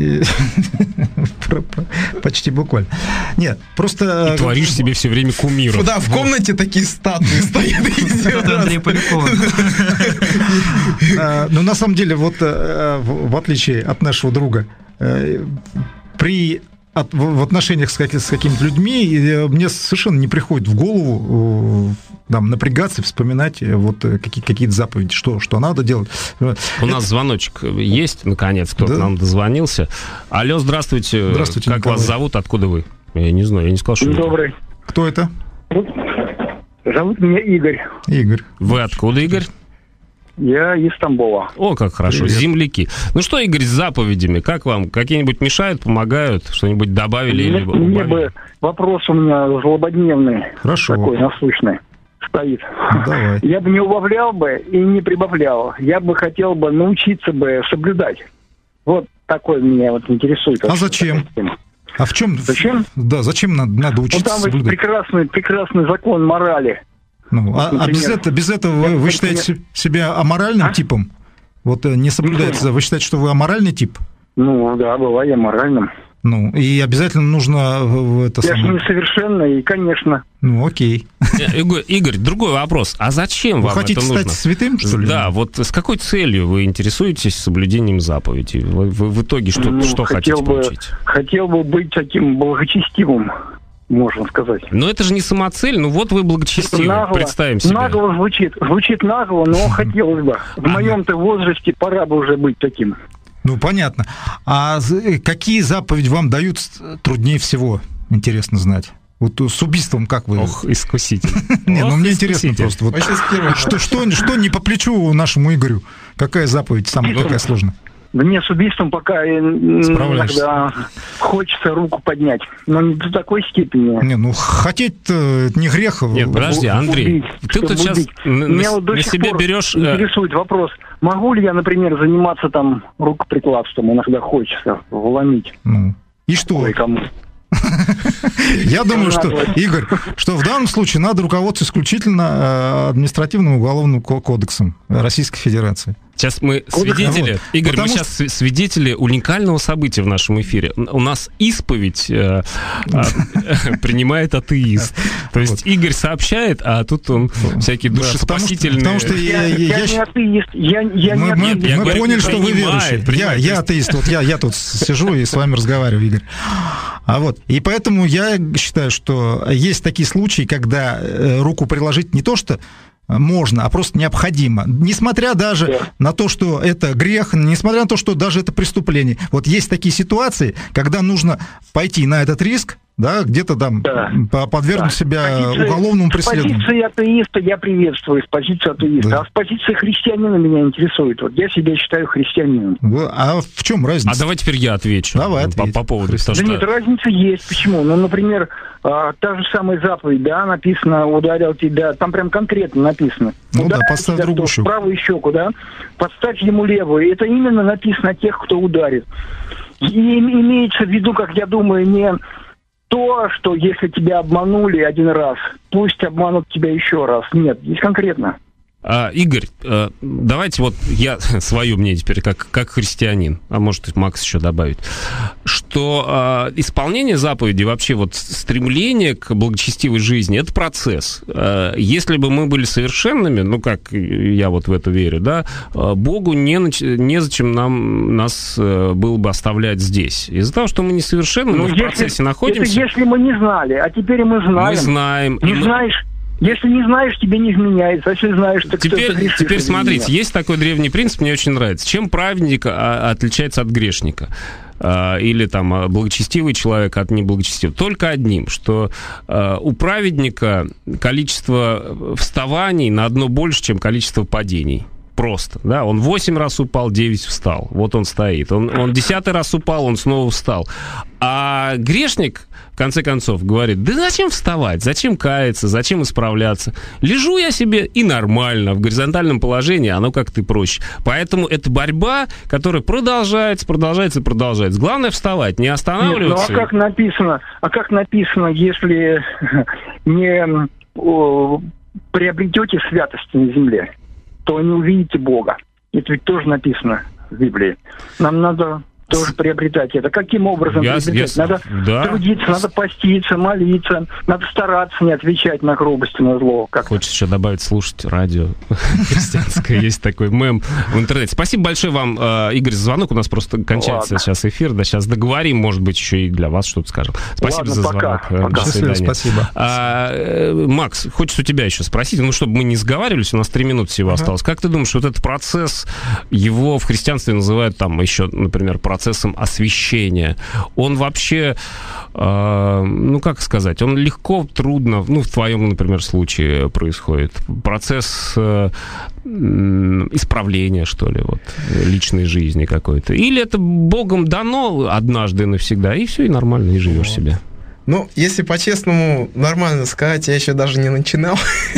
Почти буквально. Нет, просто... И творишь себе все время кумиров. Да, в комнате такие статуи стоят. Это Андрей Поляков. Но на самом деле, вот в отличие от нашего друга, в отношениях с какими-то людьми мне совершенно не приходит в голову там, напрягаться, вспоминать вот какие-то заповеди, что надо делать. У нас звоночек есть, наконец, кто-то нам дозвонился. Алло, здравствуйте. Здравствуйте, как Николай. вас зовут, откуда вы? Я не знаю, я не сказал, что... Добрый. Кто это? Зовут меня Игорь. Игорь. Вы откуда, Игорь? Я из Тамбова. О, как хорошо, привет. Земляки. Ну что, Игорь, с заповедями, как вам? Какие-нибудь мешают, помогают? Что-нибудь добавили или убавили? Мне бы вопрос у меня злободневный. Хорошо. Такой насущный стоит. Давай. Я бы не убавлял бы и не прибавлял. Я бы хотел бы научиться бы соблюдать. Вот такой меня вот интересует. А зачем? А в чем? Зачем? Да, зачем надо учиться соблюдать? Там прекрасный закон морали. Ну, а без этого вы считаете себя аморальным типом? Вот не соблюдается, вы считаете, что вы аморальный тип? Ну, да, бываю я моральным. Ну, и обязательно нужно это я же несовершенный, и, конечно. Ну, окей. Игорь, другой вопрос. А зачем вам это нужно? Вы хотите стать святым, что ли? Да, вот с какой целью вы интересуетесь соблюдением заповедей? Вы в итоге что хотите получить? Хотел бы быть таким благочестивым, можно сказать. Но это же не самоцель, ну вот вы благочестивы, представим себе. Нагло звучит нагло, но хотелось бы. В моем-то возрасте пора бы уже быть таким. Ну, понятно. А какие заповеди вам дают труднее всего, интересно знать? Вот с убийством как вы? Ох, искуситель. Не, ну мне интересно просто. Что не по плечу нашему Игорю? Какая заповедь самая какая сложная? Мне с убийством пока иногда хочется руку поднять, но не до такой степени. Не, ну хотеть-то не грех. Нет, подожди, Андрей, ты тут сейчас на себе берешь... Интересует вопрос, могу ли я, например, заниматься там рукоприкладством, иногда хочется вломить. Ну, и что? Кое-кому. Я думаю, что, Игорь, что в данном случае надо руководствоваться исключительно административным уголовным кодексом Российской Федерации. Сейчас мы свидетели, Игорь, мы сейчас свидетели уникального события в нашем эфире. У нас исповедь принимает атеист. То есть Игорь сообщает, а тут он всякие душеспасительные... Потому что я не атеист. Мы поняли, что вы верующий. Я атеист. Вот я тут сижу и с вами разговариваю, Игорь. И поэтому я считаю, что есть такие случаи, когда руку приложить не то, что можно, а просто необходимо. Несмотря даже на то, что это грех, несмотря на то, что даже это преступление. Вот есть такие ситуации, когда нужно пойти на этот риск, да, где-то там подвергнуть себя уголовному преследованию. С позиции атеиста я приветствую, с позиции атеиста. А с позиции христианина меня интересует. Вот я себя считаю христианином. А в чем разница? А давай теперь я отвечу. Давай, по поводу того, что... нет, разница есть. Почему? Ну, например, та же самая заповедь, да, написано, ударил тебя, там прям конкретно написано. Подставь другую щеку. Правую щеку, да, подставь ему левую. Это именно написано о тех, кто ударит. И имеется в виду, как я думаю, не то, что если тебя обманули один раз, пусть обманут тебя еще раз. Нет, здесь конкретно. Игорь, давайте вот я свое мнение теперь как христианин, а может Макс еще добавит, что исполнение заповедей, вообще вот стремление к благочестивой жизни, это процесс. Если бы мы были совершенными, ну как я вот в это верю, да, Богу незачем нас было бы оставлять здесь. Из-за того, что мы несовершенны, мы в процессе находимся. Это если мы не знали, а теперь мы знаем. Мы знаем. Не знаешь... Если не знаешь, тебе не изменяется. Если знаешь, то теперь смотрите, есть такой древний принцип, мне очень нравится. Чем праведник отличается от грешника? Или там благочестивый человек от неблагочестивого? Только одним, что у праведника количество вставаний на одно больше, чем количество падений. Просто, да, он 8 раз упал, 9 встал, вот он стоит. Он 10-й раз упал, он снова встал. А грешник, в конце концов, говорит, да зачем вставать, зачем каяться, зачем исправляться? Лежу я себе и нормально, в горизонтальном положении, оно как-то проще. Поэтому это борьба, которая продолжается. Главное вставать, не останавливаться. Нет, а как написано, если не приобретете святости на земле, то не увидите Бога. Это ведь тоже написано в Библии. Нам надо тоже приобретать это. Каким образом приобретать? Надо трудиться, надо поститься, молиться, надо стараться не отвечать на грубости, на зло. Хочется еще добавить, слушать радио христианское. Есть такой мем в интернете. Спасибо большое вам, Игорь, за звонок. У нас просто кончается сейчас эфир. Да, сейчас договорим, может быть, еще и для вас что-то скажем. Спасибо за звонок. До свидания. Спасибо. Макс, хочется у тебя еще спросить, чтобы мы не сговаривались, у нас 3 минуты всего осталось. Как ты думаешь, вот этот процесс, его в христианстве называют там еще, например, процессом освящения, он вообще, как сказать, он легко, трудно, в твоем, например, случае происходит. Процесс исправления, что ли, вот, личной жизни какой-то. Или это Богом дано однажды навсегда, и все, и нормально, и живешь себе. Если по-честному нормально сказать, я еще даже не начинал.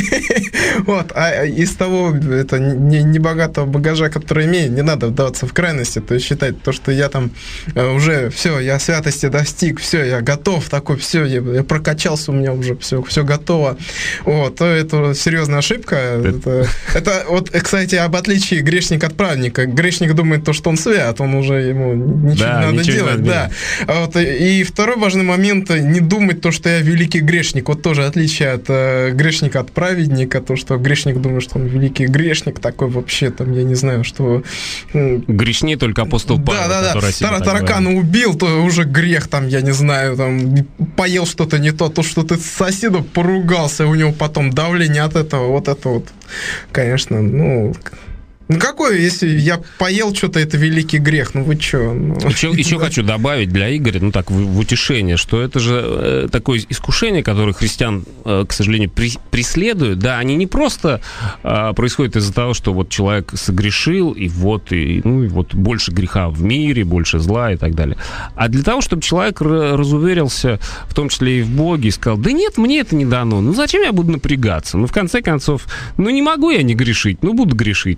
А из того небогатого багажа, который имею, не надо вдаваться в крайности, то есть считать то, что я там уже все, я святости достиг, все, я готов, такой, все, я прокачался, у меня уже все готово. То это серьезная ошибка. Это вот, кстати, об отличии грешника от праведника. Грешник думает то, что он свят, он уже ему ничего не надо делать. Да. И второй важный момент — не думать то, что я великий грешник. Вот тоже отличие от грешника от праведника, то, что грешник думает, что он великий грешник, такой вообще, там, я не знаю, что... Грешнее только апостол Павел, который таракана убил, то уже грех, там, я не знаю, там, поел что-то не то, что ты с соседом поругался, у него потом давление от этого, вот это вот, конечно, какой, если я поел что-то, это великий грех, вы что? Еще хочу добавить для Игоря, в утешение, что это же такое искушение, которое христиан, к сожалению, преследуют, да, они не просто происходят из-за того, что вот человек согрешил, и вот больше греха в мире, больше зла и так далее, а для того, чтобы человек разуверился, в том числе и в Боге, и сказал, да нет, мне это не дано, зачем я буду напрягаться? В конце концов, не могу я не грешить, буду грешить себе, да,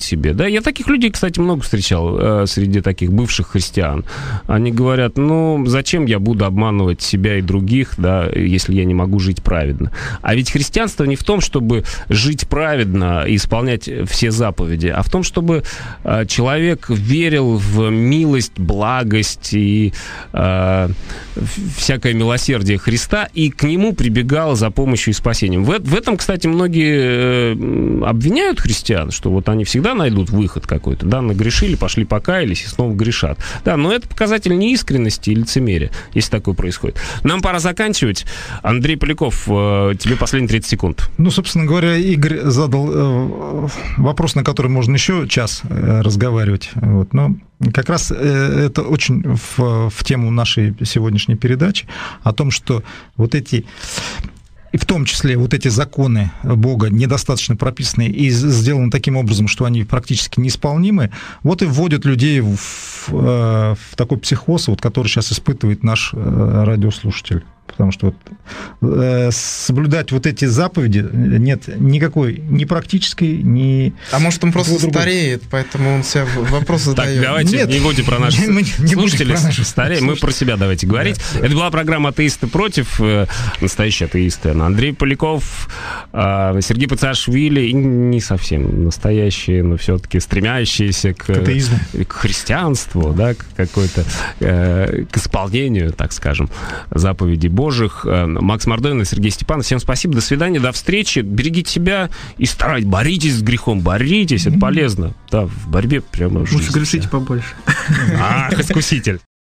Да, я таких людей, кстати, много встречал среди таких бывших христиан. Они говорят, зачем я буду обманывать себя и других, да, если я не могу жить праведно. А ведь христианство не в том, чтобы жить праведно и исполнять все заповеди, а в том, чтобы человек верил в милость, благость и всякое милосердие Христа, и к нему прибегал за помощью и спасением. В этом, кстати, многие обвиняют христиан, что вот они всегда найдут выход какой-то, да, нагрешили, пошли покаялись и снова грешат. Да, но это показатель неискренности и лицемерия, если такое происходит. Нам пора заканчивать. Андрей Поляков, тебе последние 30 секунд. Собственно говоря, Игорь задал вопрос, на который можно еще час разговаривать. Вот, но как раз это очень в тему нашей сегодняшней передачи о том, что вот эти... И в том числе вот эти законы Бога недостаточно прописаны и сделаны таким образом, что они практически неисполнимы, вот и вводят людей в такой психоз, вот, который сейчас испытывает наш радиослушатель. Потому что соблюдать вот эти заповеди нет никакой ни практической, ни... А может, он просто стареет, поэтому он себе вопросы задает. Так, давайте не будем про наших слушателей стареем, мы про себя давайте говорить. Это была программа «Атеисты против», настоящие атеисты. Андрей Поляков, Сергей Пациашвили, не совсем настоящие, но все-таки стремящиеся к христианству, да, к какой-то, к исполнению, так скажем, заповедей Божьих. Макс Мордовин и Сергей Степанов. Всем спасибо, до свидания, до встречи. Берегите себя и старайтесь, боритесь с грехом, боритесь, это полезно. Да, в борьбе прямо жизнь. Лучше грешите побольше. Ах, искуситель.